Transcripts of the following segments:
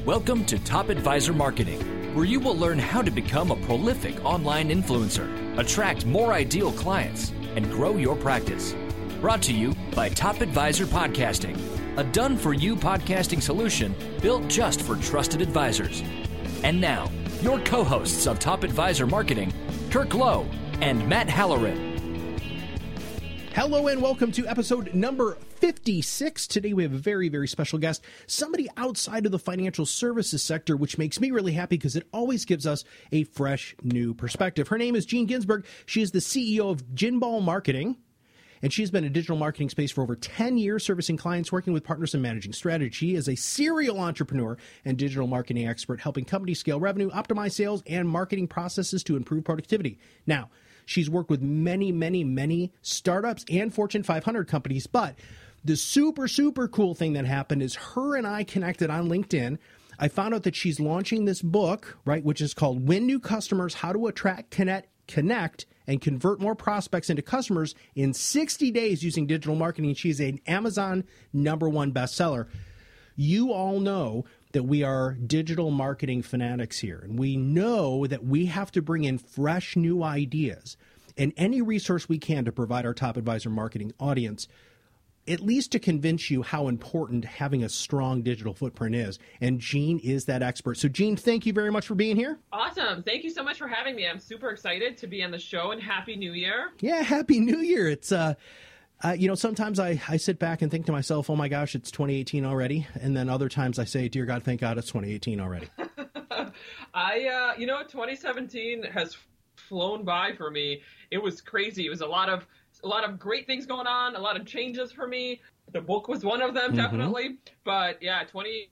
Welcome to Top Advisor Marketing, where you will learn how to become a prolific online influencer, attract more ideal clients, and grow your practice. Brought to you by Top Advisor Podcasting, a done-for-you podcasting solution built just for trusted advisors. And now, your co-hosts of Top Advisor Marketing, Kirk Lowe and Matt Halloran. Hello and welcome to episode number 56. Today we have a very, very special guest, somebody outside of the financial services sector, which makes me really happy because it always gives us a fresh, new perspective. Her name is Jean Ginsberg. She is the CEO of Ginball Marketing, and she's been in digital marketing space for over 10 years, servicing clients, working with partners, and managing strategy. She is a serial entrepreneur and digital marketing expert, helping companies scale revenue, optimize sales, and marketing processes to improve productivity. Now, she's worked with many startups and Fortune 500 companies, but the super cool thing that happened is her and I connected on LinkedIn. I found out that she's launching this book, right, which is called Win New Customers, How to Attract, Connect, and Convert More Prospects into Customers in 60 Days Using Digital Marketing. She's an Amazon #1 bestseller. You all know that we are digital marketing fanatics here, and we know that we have to bring in fresh new ideas and any resource we can to provide our Top Advisor Marketing audience, at least to convince you how important having a strong digital footprint is. And Jean is that expert. So Jean, thank you very much for being here. Awesome. Thank you so much for having me. I'm super excited to be on the show, and Happy New Year. Yeah, Happy New Year. It's, sometimes I sit back and think to myself, oh my gosh, it's 2018 already. And then other times I say, dear God, thank God it's 2018 already. 2017 has flown by for me. It was crazy. It was a lot of great things going on, a lot of changes for me. The book was one of them, definitely. But yeah,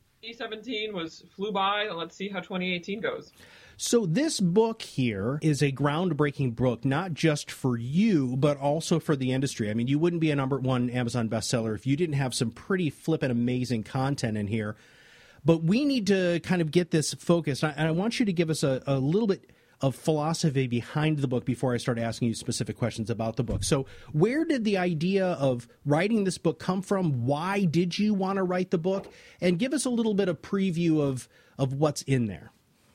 2017 flew by, and let's see how 2018 goes. So this book here is a groundbreaking book, not just for you, but also for the industry. I mean, you wouldn't be a #1 Amazon bestseller if you didn't have some pretty flippin' amazing content in here. But we need to kind of get this focused. And I want you to give us a little bit of philosophy behind the book before I start asking you specific questions about the book. So where did the idea of writing this book come from? Why did you want to write the book? And give us a little bit of preview of what's in there.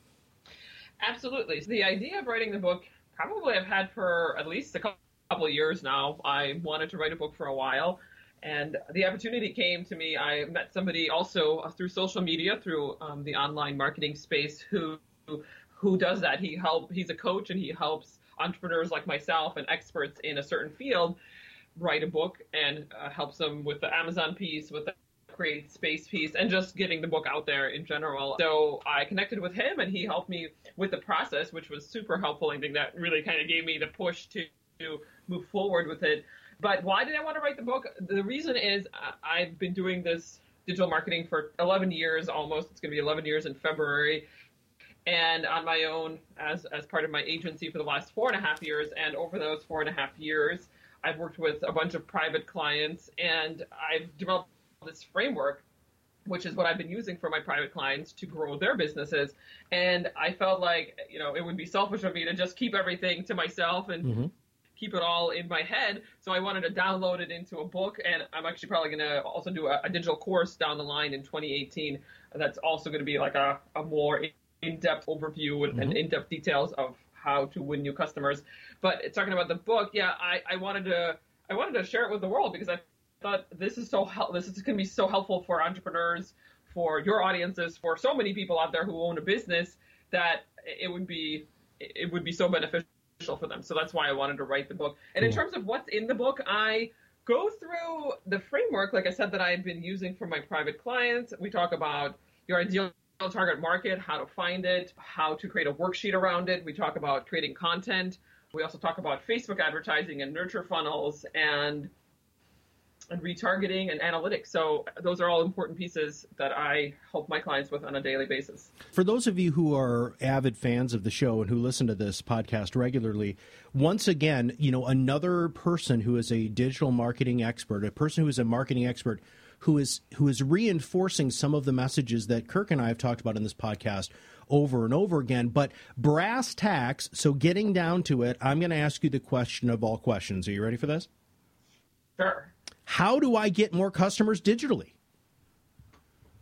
Absolutely. So the idea of writing the book, probably I've had for at least a couple of years now. I wanted to write a book for a while, and the opportunity came to me. I met somebody also through social media, through the online marketing space who does that. He's a coach, and he helps entrepreneurs like myself and experts in a certain field write a book, and helps them with the Amazon piece, with the create space piece, and just getting the book out there in general. So I connected with him, and he helped me with the process, which was super helpful. I think that really kind of gave me the push to move forward with it. But why did I want to write the book? The reason is I've been doing this digital marketing for 11 years almost. It's going to be 11 years in February. And on my own, as part of my agency for the last 4.5 years. And over those 4.5 years, I've worked with a bunch of private clients, and I've developed this framework, which is what I've been using for my private clients to grow their businesses. And I felt like, it would be selfish of me to just keep everything to myself and keep it all in my head. So I wanted to download it into a book, and I'm actually probably going to also do a digital course down the line in 2018. That's also going to be like a more in-depth overview and in-depth details of how to win new customers. But talking about the book, yeah, I wanted to share it with the world because I thought this is going to be so helpful for entrepreneurs, for your audiences, for so many people out there who own a business, that it would be so beneficial for them. So that's why I wanted to write the book. And in terms of what's in the book, I go through the framework, like I said, that I've been using for my private clients. We talk about your ideal target market, how to find it, how to create a worksheet around it. We talk about creating content. We also talk about Facebook advertising and nurture funnels and retargeting and analytics. So those are all important pieces that I help my clients with on a daily basis. For those of you who are avid fans of the show and who listen to this podcast regularly, once again, another person who is a digital marketing expert, a person who is a marketing expert who is reinforcing some of the messages that Kirk and I have talked about in this podcast over and over again. But brass tacks, so getting down to it, I'm going to ask you the question of all questions. Are you ready for this? Sure. How do I get more customers digitally?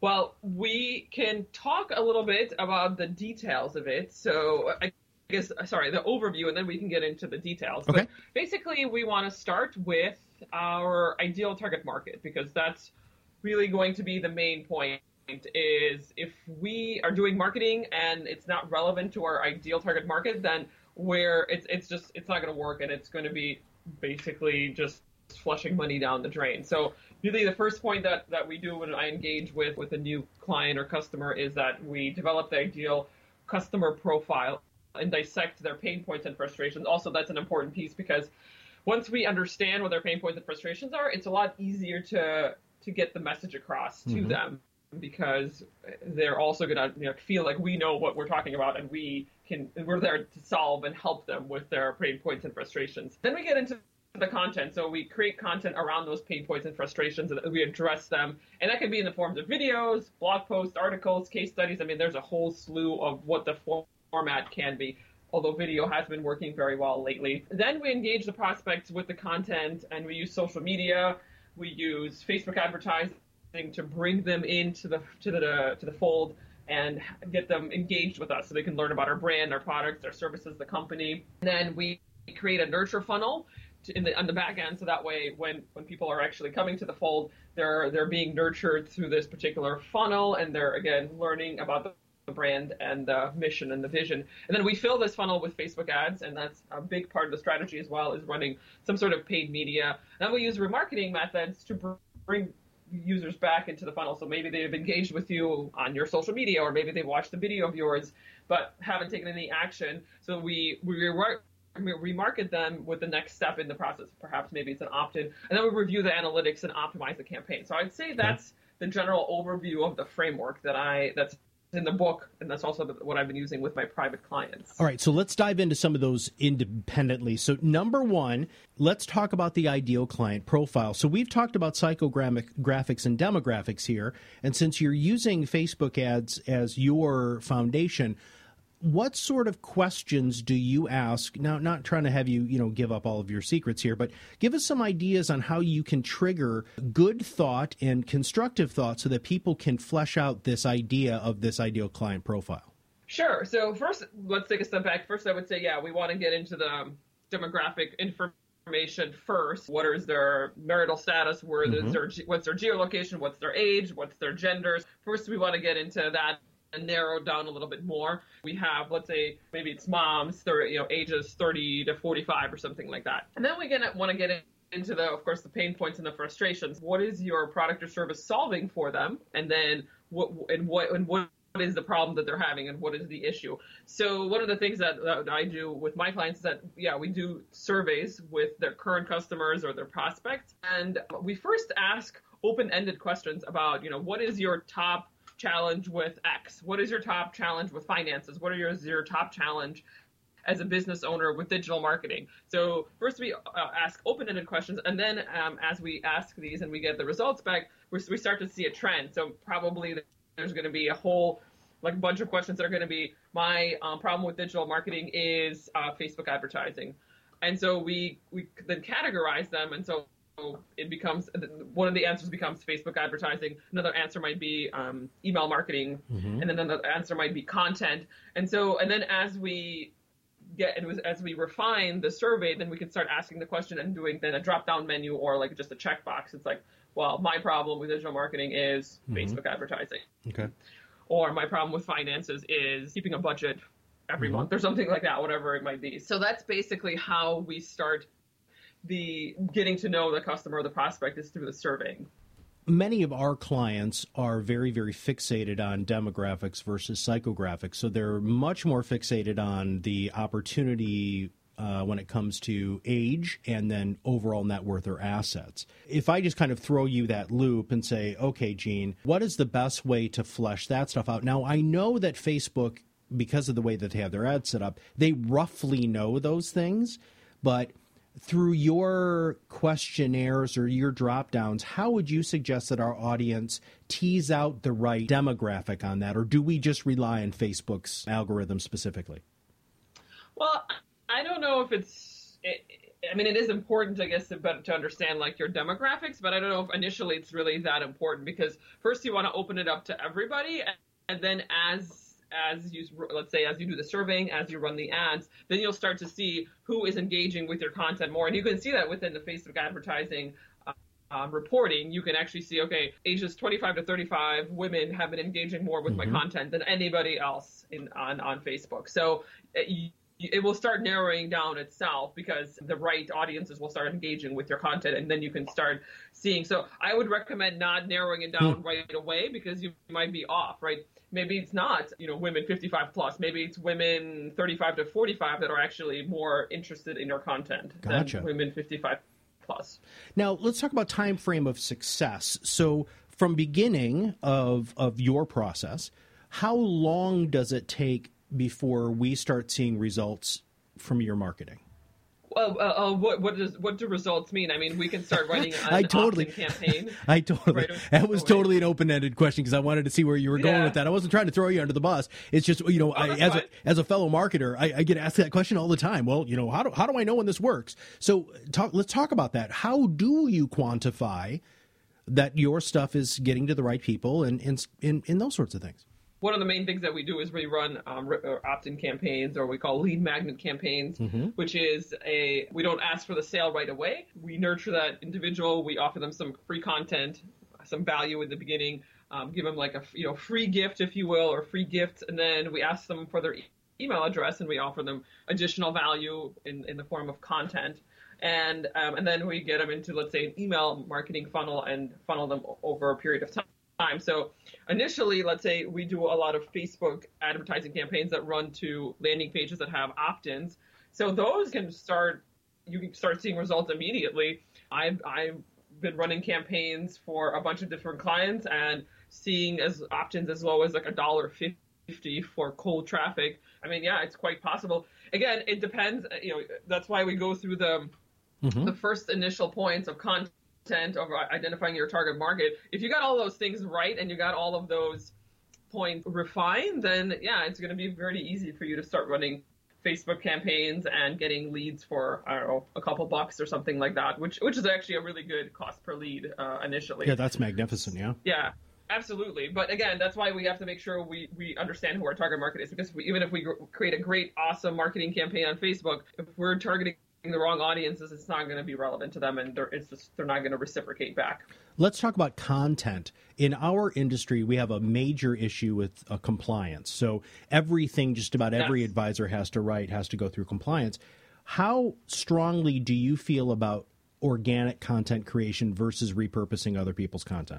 Well, we can talk a little bit about the details of it. So I guess, sorry, the overview, and then we can get into the details. Okay. But basically, we want to start with our ideal target market, because that's really going to be the main point. Is if we are doing marketing and it's not relevant to our ideal target market, then it's not going to work, and it's going to be basically just flushing money down the drain. So really the first point that we do when I engage with a new client or customer is that we develop the ideal customer profile and dissect their pain points and frustrations. Also, that's an important piece, because once we understand what their pain points and frustrations are, it's a lot easier to get the message across to them, because they're also going to feel like we know what we're talking about, and we're there to solve and help them with their pain points and frustrations. Then we get into the content. So we create content around those pain points and frustrations, and we address them. And that can be in the forms of videos, blog posts, articles, case studies. I mean, there's a whole slew of what the format can be, although video has been working very well lately. Then we engage the prospects with the content, and we use social media. We use Facebook advertising to bring them into the fold and get them engaged with us so they can learn about our brand, our products, our services, the company. And then we create a nurture funnel on the back end, so that way when people are actually coming to the fold, they're being nurtured through this particular funnel, and they're again learning about the brand and the mission and the vision. And then we fill this funnel with Facebook ads, and that's a big part of the strategy as well, is running some sort of paid media. And then we use remarketing methods to bring users back into the funnel. So maybe they've engaged with you on your social media, or maybe they've watched a video of yours but haven't taken any action. So we remarket them with the next step in the process. Perhaps maybe it's an opt-in, and then we review the analytics and optimize the campaign. So I'd say that's the general overview of the framework that's in the book, and that's also what I've been using with my private clients. All right, so let's dive into some of those independently. So number one, let's talk about the ideal client profile. So we've talked about psychographics and demographics here, and since you're using Facebook ads as your foundation, what sort of questions do you ask? Now, not trying to have you, give up all of your secrets here, but give us some ideas on how you can trigger good thought and constructive thought so that people can flesh out this idea of this ideal client profile. Sure. So first, let's take a step back. First, I would say, we want to get into the demographic information first. What is their marital status? What's their geolocation? What's their age? What's their genders? First, we want to get into that and narrow down a little bit more. We have, let's say, maybe it's moms, ages 30 to 45 or something like that. And then we want to get into of course, the pain points and the frustrations. What is your product or service solving for them? And then what is the problem that they're having, and what is the issue? So one of the things that I do with my clients is that, we do surveys with their current customers or their prospects. And we first ask open-ended questions about, what is your top challenge with X? What is your top challenge with finances? What is your top challenge as a business owner with digital marketing? So first we ask open-ended questions, and then as we ask these and we get the results back, we start to see a trend. So probably there's going to be a whole bunch of questions that are going to be, my problem with digital marketing is Facebook advertising. And so we then categorize them, and so it becomes, one of the answers becomes Facebook advertising. Another answer might be email marketing, and then another answer might be content. And then as we refine the survey, then we can start asking the question and doing then a drop-down menu or just a checkbox. It's well, my problem with digital marketing is Facebook advertising. Okay. Or my problem with finances is keeping a budget every month or something like that, whatever it might be. So that's basically how we start the getting to know the customer or the prospect, is through the surveying. Many of our clients are very, very fixated on demographics versus psychographics. So they're much more fixated on the opportunity when it comes to age and then overall net worth or assets. If I just kind of throw you that loop and say, okay, Gene, what is the best way to flesh that stuff out? Now, I know that Facebook, because of the way that they have their ads set up, they roughly know those things, but through your questionnaires or your drop downs, how would you suggest that our audience tease out the right demographic on that? Or do we just rely on Facebook's algorithm specifically? Well, I don't know if I mean, it is important, I guess, to understand like your demographics, but I don't know if initially it's really that important, because first you want to open it up to everybody, and then as you, let's say, as you do the surveying, as you run the ads, then you'll start to see who is engaging with your content more. And you can see that within the Facebook advertising reporting. You can actually see, okay, ages 25 to 35 women have been engaging more with my content than anybody else on Facebook. So it will start narrowing down itself, because the right audiences will start engaging with your content, and then you can start seeing. So I would recommend not narrowing it down right away, because you might be off, right? Maybe it's not, women 55 plus. Maybe it's women 35 to 45 that are actually more interested in your content than women 55 plus. Now, let's talk about time frame of success. So from beginning of your process, how long does it take before we start seeing results from your marketing? Well, what do results mean? I mean, we can start writing an opt-in campaign. That was totally an open-ended question, because I wanted to see where you were going with that. I wasn't trying to throw you under the bus. It's just, as a fellow marketer, I get asked that question all the time. Well, how do I know when this works? So let's talk about that. How do you quantify that your stuff is getting to the right people and in those sorts of things? One of the main things that we do is we run opt-in campaigns, or we call lead magnet campaigns, which is we don't ask for the sale right away. We nurture that individual. We offer them some free content, some value in the beginning, give them like a free gift, if you will, or free gifts. And then we ask them for their email address, and we offer them additional value in the form of content. And then we get them into, let's say, an email marketing funnel and funnel them over a period of time. So initially, let's say we do a lot of Facebook advertising campaigns that run to landing pages that have opt-ins. So those you can start seeing results immediately. I've been running campaigns for a bunch of different clients and seeing as opt-ins as low as like $1.50 for cold traffic. I mean, yeah, it's quite possible. Again, it depends. That's why we go through the first initial points of content, of identifying your target market. If you got all those things right and you got all of those points refined, then yeah, it's going to be very easy for you to start running Facebook campaigns and getting leads for, I don't know, a couple bucks or something like that, which is actually a really good cost per lead initially. Yeah, that's magnificent. Yeah. Absolutely. But again, that's why we have to make sure we understand who our target market is, because even if we create a great, awesome marketing campaign on Facebook, if we're targeting the wrong audiences, it's not going to be relevant to them, and they're not going to reciprocate back. Let's talk about content. In our industry, we have a major issue with compliance. So everything, just about every advisor has to go through compliance. How strongly do you feel about organic content creation versus repurposing other people's content?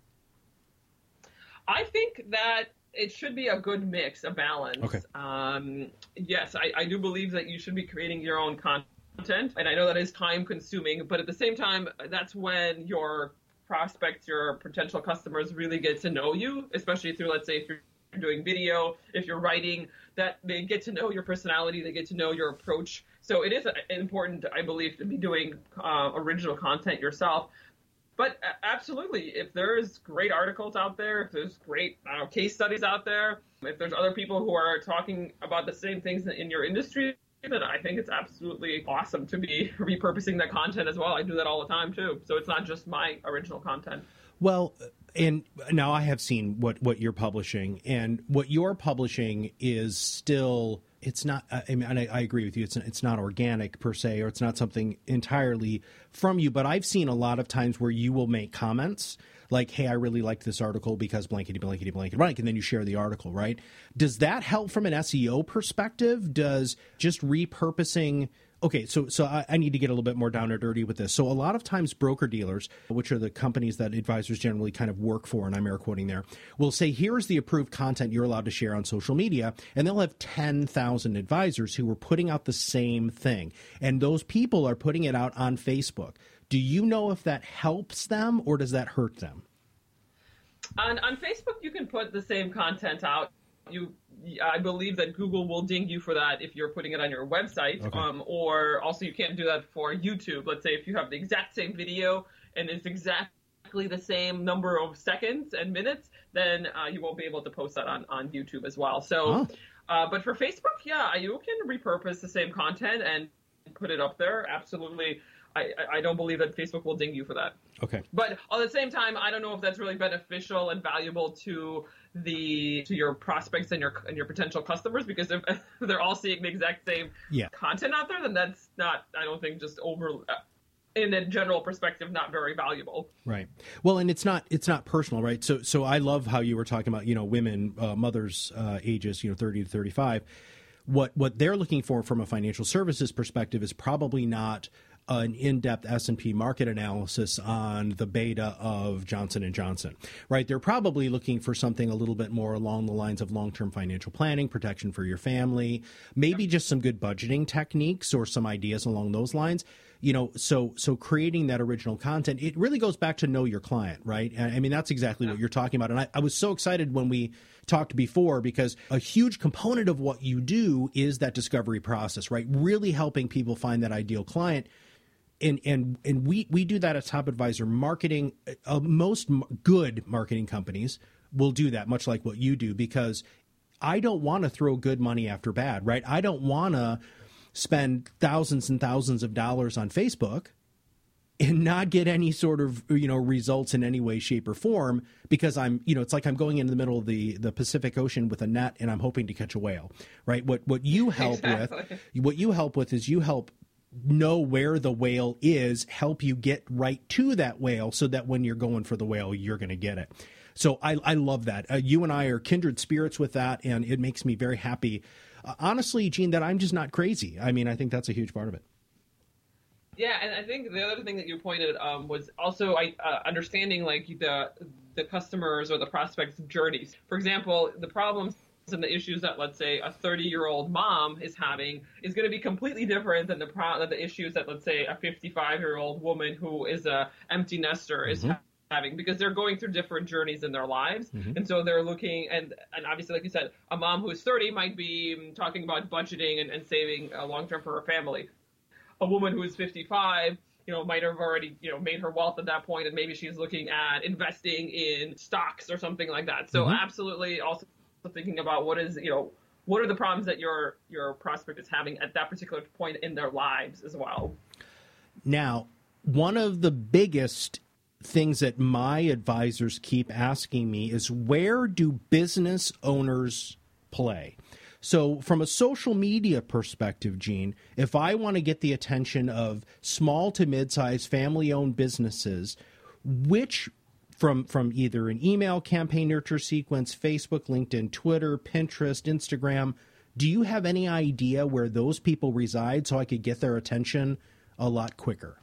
I think that it should be a good mix, a balance. Okay. Yes, I do believe that you should be creating your own content. And I know that is time consuming, but at the same time, that's when your prospects, your potential customers really get to know you, especially through, let's say, if you're doing video, if you're writing, that they get to know your personality, they get to know your approach. So it is important, I believe, to be doing original content yourself. But absolutely, if there's great articles out there, if there's great case studies out there, if there's other people who are talking about the same things in your industry, then I think it's absolutely awesome to be repurposing that content as well. I do that all the time too. So it's not just my original content. Well, and now I have seen what you're publishing, and what you're publishing is still, it's not, I mean, and I agree with you. It's not organic per se, or it's not something entirely from you, but I've seen a lot of times where you will make comments like, hey, I really liked this article because blankety, blankety, blankety, blank, and then you share the article, right? Does that help from an SEO perspective? Does just repurposing... Okay, so I need to get a little bit more down and dirty with this. So a lot of times broker-dealers, which are the companies that advisors generally kind of work for, and I'm air quoting there, will say, here's the approved content you're allowed to share on social media, and they'll have 10,000 advisors who are putting out the same thing. And those people are putting it out on Facebook. Do you know if that helps them or does that hurt them? On Facebook, you can put the same content out. I believe that Google will ding you for that if you're putting it on your website. Okay. Or also you can't do that for YouTube. Let's say if you have the exact same video and it's exactly the same number of seconds and minutes, then you won't be able to post that on YouTube as well. So, but for Facebook, yeah, you can repurpose the same content and put it up there, absolutely. I don't believe that Facebook will ding you for that. Okay. But at the same time, I don't know if that's really beneficial and valuable to your prospects and your potential customers, because if they're all seeing the exact same content out there, then that's not, I don't think, just in a general perspective, not very valuable. Right. Well, and it's not personal, right? So I love how you were talking about, women, mothers, ages, 30 to 35. What they're looking for from a financial services perspective is probably not an in-depth S&P market analysis on the beta of Johnson & Johnson, right? They're probably looking for something a little bit more along the lines of long-term financial planning, protection for your family, maybe just some good budgeting techniques or some ideas along those lines. So creating that original content, it really goes back to know your client, right? I mean, that's exactly what you're talking about. And I was so excited when we talked before, because a huge component of what you do is that discovery process, right? Really helping people find that ideal client. And we do that at Top Advisor Marketing. Most good marketing companies will do that, much like what you do, because I don't want to throw good money after bad, right? I don't want to spend thousands and thousands of dollars on Facebook and not get any sort of, results in any way, shape, or form, because I'm, it's like I'm going into the middle of the Pacific Ocean with a net and I'm hoping to catch a whale, right? What you help with is you help know where the whale is, help you get right to that whale so that when you're going for the whale, you're going to get it. So I love that. You and I are kindred spirits with that, and it makes me very happy. Honestly, Gene, that I'm just not crazy. I mean, I think that's a huge part of it. Yeah, and I think the other thing that you pointed was also understanding like the customers or the prospects' journeys. For example, the problems and the issues that, let's say, a 30-year-old mom is having is going to be completely different than the issues that, let's say, a 55-year-old woman who is a empty nester is having, because they're going through different journeys in their lives. And so they're looking, and obviously, like you said, a mom who is 30 might be talking about budgeting and saving long-term for her family. A woman who is 55, might have already, made her wealth at that point, and maybe she's looking at investing in stocks or something like that. So absolutely also thinking about what are the problems that your prospect is having at that particular point in their lives as well. Now, one of the biggest things that my advisors keep asking me is, where do business owners play? So from a social media perspective, Gene, if I want to get the attention of small to mid-sized family-owned businesses, which from either an email campaign nurture sequence, Facebook, LinkedIn, Twitter, Pinterest, Instagram, do you have any idea where those people reside so I could get their attention a lot quicker?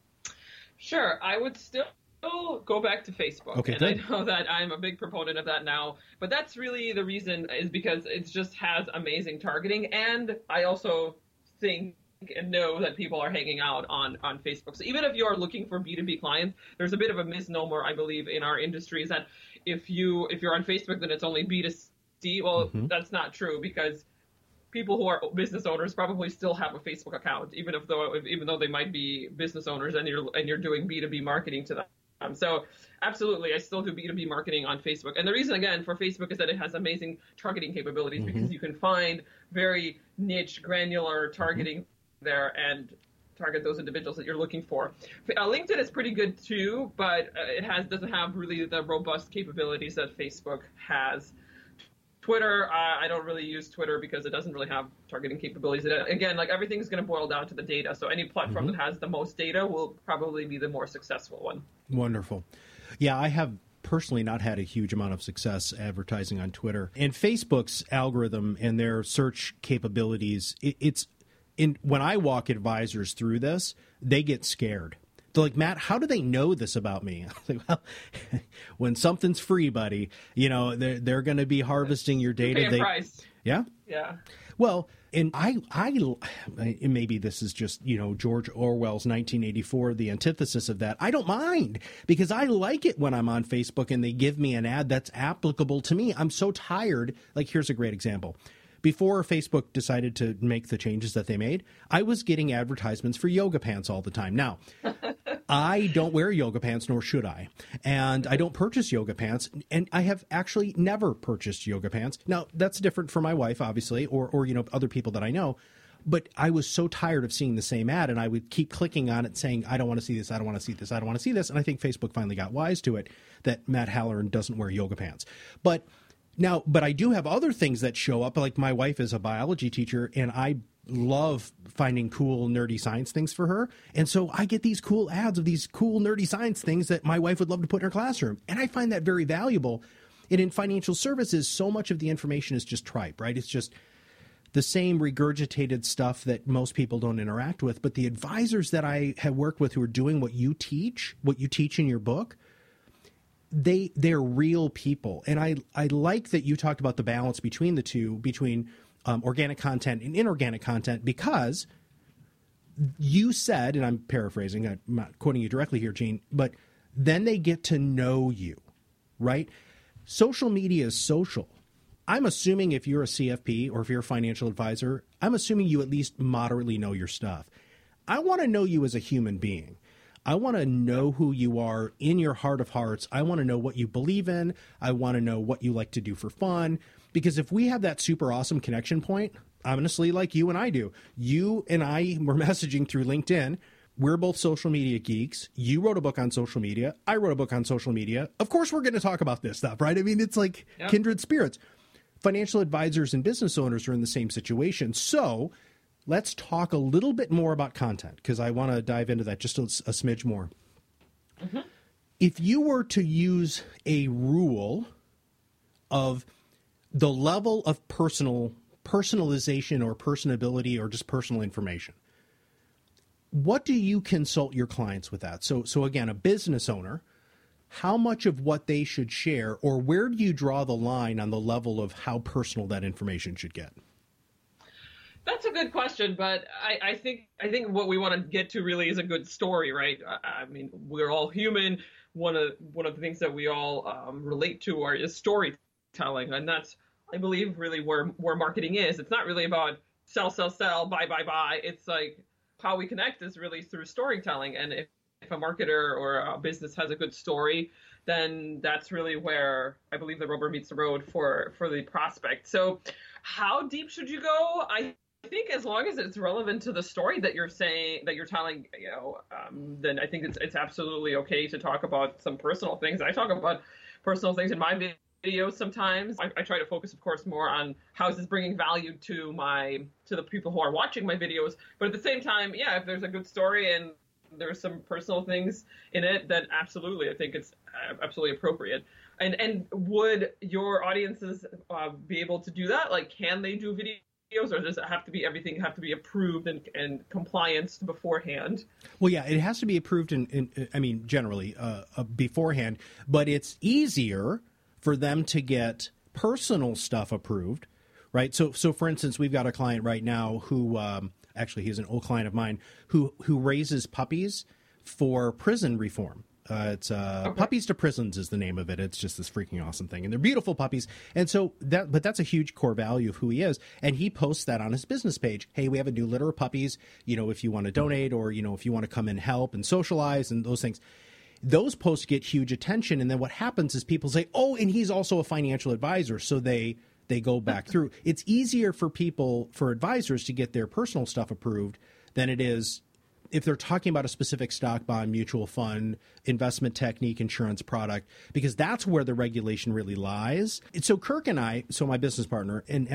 Sure. I would still go back to Facebook. Okay, and good. I know that I'm a big proponent of that now, but that's really the reason, is because it just has amazing targeting. And I also think and know that people are hanging out on Facebook. So even if you're looking for B2B clients, there's a bit of a misnomer, I believe, in our industry, is that if you're on Facebook, then it's only B2C. Well, that's not true, because people who are business owners probably still have a Facebook account, even though they might be business owners, and you're doing B2B marketing to them. So absolutely, I still do B2B marketing on Facebook. And the reason, again, for Facebook is that it has amazing targeting capabilities, because you can find very niche, granular targeting there and target those individuals that you're looking for. LinkedIn is pretty good too, but it doesn't have really the robust capabilities that Facebook has. Twitter, I don't really use Twitter because it doesn't really have targeting capabilities. Again, like, everything's going to boil down to the data. So any platform that has the most data will probably be the more successful one. Wonderful. Yeah, I have personally not had a huge amount of success advertising on Twitter. And Facebook's algorithm and their search capabilities, when I walk advisors through this, they get scared. They're like, Matt, how do they know this about me? I'm like, well, when something's free, buddy, they're going to be harvesting your data. You pay a price. Yeah? Yeah. Well, and I maybe this is just, George Orwell's 1984, the antithesis of that. I don't mind, because I like it when I'm on Facebook and they give me an ad that's applicable to me. I'm so tired. Like, here's a great example. Before Facebook decided to make the changes that they made, I was getting advertisements for yoga pants all the time. Now, I don't wear yoga pants, nor should I. And I don't purchase yoga pants. And I have actually never purchased yoga pants. Now, that's different for my wife, obviously, or other people that I know. But I was so tired of seeing the same ad, and I would keep clicking on it saying, I don't want to see this, I don't want to see this, I don't want to see this. And I think Facebook finally got wise to it, that Matt Halloran doesn't wear yoga pants. But I do have other things that show up, like my wife is a biology teacher, and I love finding cool, nerdy science things for her. And so I get these cool ads of these cool, nerdy science things that my wife would love to put in her classroom. And I find that very valuable. And in financial services, so much of the information is just tripe, right? It's just the same regurgitated stuff that most people don't interact with. But the advisors that I have worked with who are doing what you teach in your book, they're real people. And I like that you talked about the balance between the two, between organic content and inorganic content, because you said, and I'm paraphrasing, I'm not quoting you directly here, Gene, but then they get to know you, right? Social media is social. I'm assuming if you're a CFP or if you're a financial advisor, I'm assuming you at least moderately know your stuff. I want to know you as a human being. I want to know who you are in your heart of hearts. I want to know what you believe in. I want to know what you like to do for fun. Because if we have that super awesome connection point, honestly, like you and I do, you and I were messaging through LinkedIn. We're both social media geeks. You wrote a book on social media. I wrote a book on social media. Of course, we're going to talk about this stuff, right? I mean, it's like kindred spirits. Financial advisors and business owners are in the same situation. So let's talk a little bit more about content, because I want to dive into that just a smidge more. Mm-hmm. If you were to use a rule of the level of personalization or personability or just personal information, what do you consult your clients with that? So again, a business owner, how much of what they should share, or where do you draw the line on the level of how personal that information should get? That's a good question, but I think what we want to get to really is a good story, right? I mean, we're all human. One of the things that we all relate to is storytelling, and that's, I believe, really where marketing is. It's not really about sell, buy. It's like how we connect is really through storytelling, and if a marketer or a business has a good story, then that's really where I believe the rubber meets the road for the prospect. So how deep should you go? I think as long as it's relevant to the story that you're telling, then I think it's absolutely okay to talk about some personal things. I talk about personal things in my videos sometimes. I try to focus, of course, more on how is this bringing value to the people who are watching my videos. But at the same time, if there's a good story and there's some personal things in it, then absolutely, I think it's absolutely appropriate. And would your audiences be able to do that? Like, can they do videos, or does everything have to be approved and compliance beforehand? Well, yeah, it has to be approved generally beforehand, but it's easier for them to get personal stuff approved, right? So for instance, we've got a client right now who actually, he's an old client of mine who raises puppies for prison reform. It's Puppies to Prisons is the name of it. It's just this freaking awesome thing. And they're beautiful puppies. And so that's a huge core value of who he is. And he posts that on his business page. Hey, we have a new litter of puppies, if you want to donate, or, if you want to come and help and socialize and those things. Those posts get huge attention. And then what happens is people say, oh, and he's also a financial advisor. So they go back through. It's easier for advisors to get their personal stuff approved than it is if they're talking about a specific stock, bond, mutual fund, investment technique, insurance product, because that's where the regulation really lies. So Kirk and I, my business partner, and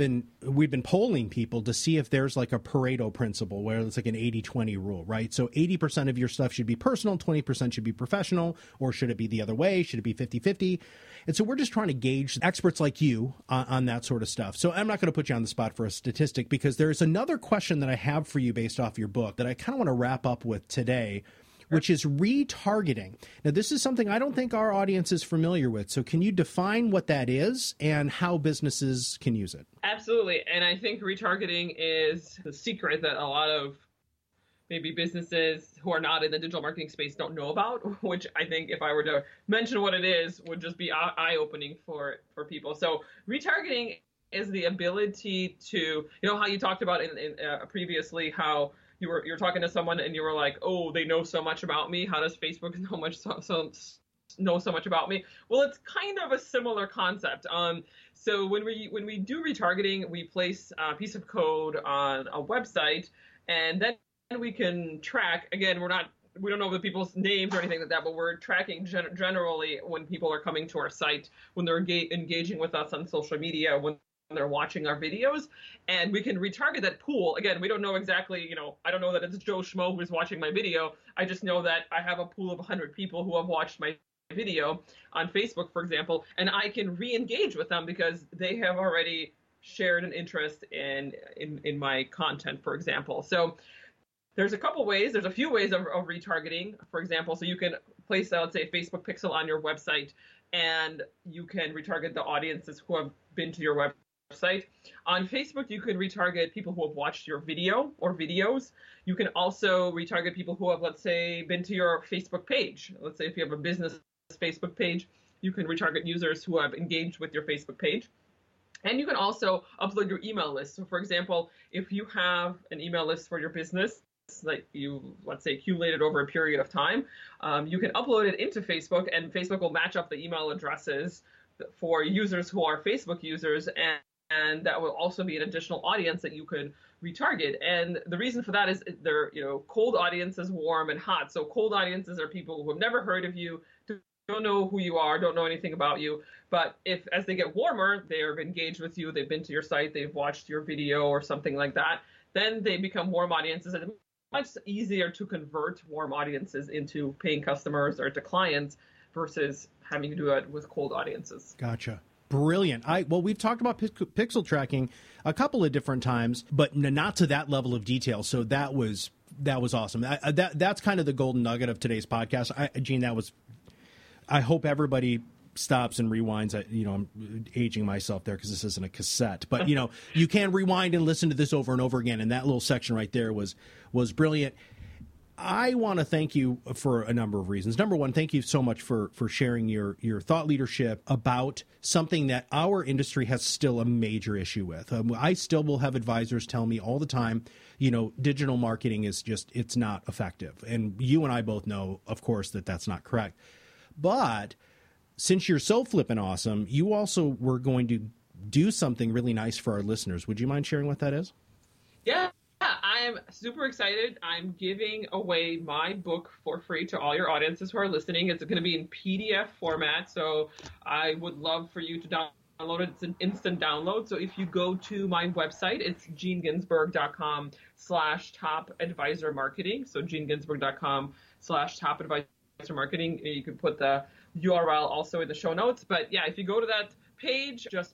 we've been polling people to see if there's like a Pareto principle where it's like an 80-20 rule, right? So 80% of your stuff should be personal, 20% should be professional, or should it be the other way? Should it be 50-50? And so we're just trying to gauge experts like you on that sort of stuff. So I'm not going to put you on the spot for a statistic, because there's another question that I have for you based off your book that I kind of want to wrap up with today, which is retargeting. Now, this is something I don't think our audience is familiar with. So can you define what that is and how businesses can use it? Absolutely. And I think retargeting is the secret that a lot of maybe businesses who are not in the digital marketing space don't know about, which I think if I were to mention what it is would just be eye-opening for people. So retargeting is the ability to, how you talked about in previously how you're talking to someone and you were like, oh, they know so much about me. How does Facebook know so know so much about me. Well, it's kind of a similar concept. So when we do retargeting, we place a piece of code on a website, and then we can track. Again, we don't know the people's names or anything like that, but we're tracking generally when people are coming to our site, when they're engaging with us on social media, when they're watching our videos, and we can retarget that pool. Again, we don't know exactly, I don't know that it's Joe Schmo who's watching my video. I just know that I have a pool of 100 people who have watched my video on Facebook, for example, and I can re-engage with them because they have already shared an interest in my content, for example. So there's a couple ways. There's a few ways of retargeting, for example. So you can place, let's say, a Facebook pixel on your website, and you can retarget the audiences who have been to your website. On Facebook, you can retarget people who have watched your video or videos. You can also retarget people who have, let's say, been to your Facebook page. Let's say if you have a business Facebook page, you can retarget users who have engaged with your Facebook page. And you can also upload your email list. So, for example, if you have an email list for your business, like you, let's say, accumulated over a period of time, you can upload it into Facebook, and Facebook will match up the email addresses for users who are Facebook users, and that will also be an additional audience that you could retarget. And the reason for that is they're, cold audiences, warm and hot. So cold audiences are people who have never heard of you, don't know who you are, don't know anything about you. But if, as they get warmer, they've engaged with you, they've been to your site, they've watched your video or something like that, then they become warm audiences. And it's much easier to convert warm audiences into paying customers or to clients versus having to do it with cold audiences. Gotcha. Brilliant. Well, we've talked about pixel tracking a couple of different times, but not to that level of detail. So that was awesome. That's kind of the golden nugget of today's podcast. Gene, I hope everybody stops and rewinds. I'm aging myself there because this isn't a cassette, but you can rewind and listen to this over and over again. And that little section right there was brilliant. I want to thank you for a number of reasons. Number one, thank you so much for sharing your thought leadership about something that our industry has still a major issue with. I still will have advisors tell me all the time, digital marketing is it's not effective. And you and I both know, of course, that that's not correct. But since you're so flippin' awesome, you also were going to do something really nice for our listeners. Would you mind sharing what that is? Yeah, I'm super excited. I'm giving away my book for free to all your audiences who are listening. It's going to be in PDF format, so I would love for you to download it. It's an instant download. So if you go to my website, it's geneginsburg.com/top-advisor-marketing. So geneginsburg.com/top-advisor-marketing. You can put the URL also in the show notes. But yeah, if you go to that page, just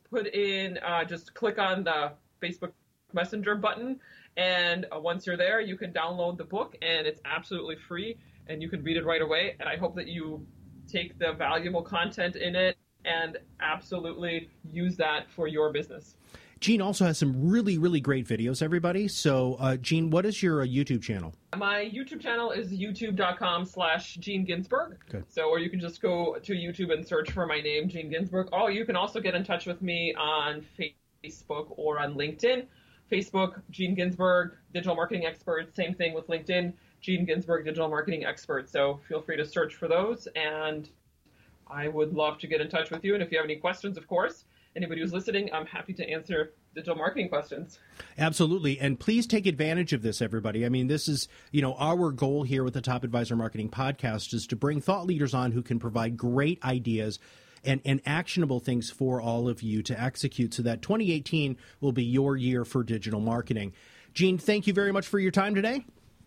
click on the Facebook Messenger button, and once you're there, you can download the book, and it's absolutely free, and you can read it right away. And I hope that you take the valuable content in it and absolutely use that for your business. Gene also has some really, really great videos, everybody. So, Gene, what is your YouTube channel? My YouTube channel is youtube.com/Gene Ginsburg. Good. So, or you can just go to YouTube and search for my name, Gene Ginsburg. Oh, you can also get in touch with me on Facebook or on LinkedIn. Facebook, Gene Ginsburg, digital marketing expert. Same thing with LinkedIn, Gene Ginsburg, digital marketing expert. So feel free to search for those, and I would love to get in touch with you. And if you have any questions, of course, anybody who's listening, I'm happy to answer digital marketing questions. Absolutely. And please take advantage of this, everybody. I mean, this is, our goal here with the Top Advisor Marketing Podcast is to bring thought leaders on who can provide great ideas and actionable things for all of you to execute so that 2018 will be your year for digital marketing. Gene, thank you very much for your time today.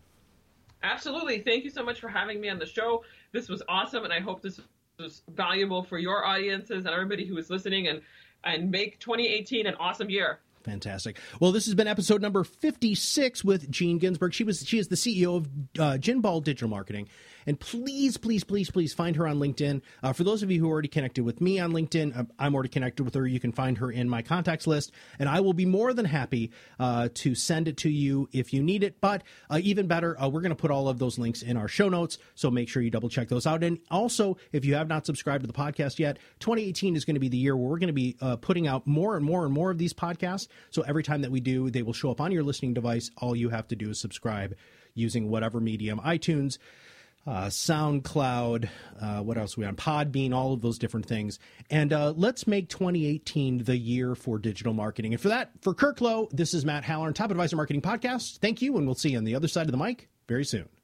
Absolutely. Thank you so much for having me on the show. This was awesome, and I hope this was valuable for your audiences and everybody who is listening, and make 2018 an awesome year. Fantastic. Well, this has been episode number 56 with Gene Ginsburg. She is the CEO of Ginball Digital Marketing. And please, please, please, please find her on LinkedIn. For those of you who are already connected with me on LinkedIn, I'm already connected with her. You can find her in my contacts list, and I will be more than happy to send it to you if you need it. But even better, we're going to put all of those links in our show notes, so make sure you double check those out. And also, if you have not subscribed to the podcast yet, 2018 is going to be the year where we're going to be putting out more and more and more of these podcasts. So every time that we do, they will show up on your listening device. All you have to do is subscribe using whatever medium, iTunes, SoundCloud, what else are we on? Podbean, all of those different things. And let's make 2018 the year for digital marketing. And for that, for Kirk Lowe, this is Matt Halloran, Top Advisor Marketing Podcast. Thank you, and we'll see you on the other side of the mic very soon.